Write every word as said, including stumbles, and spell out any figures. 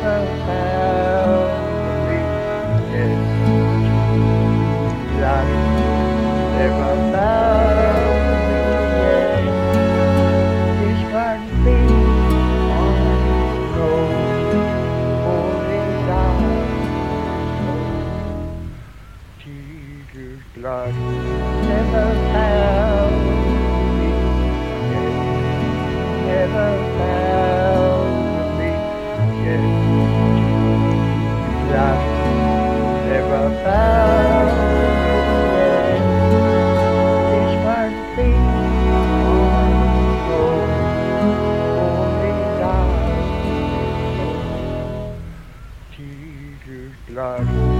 never found me yet. Jesus never found me yet. This one thing I know, only God knows. Jesus' blood never found me yet. Never found me yet. Jesus never found me yet. This one thing I know, only God knows. Jesus' blood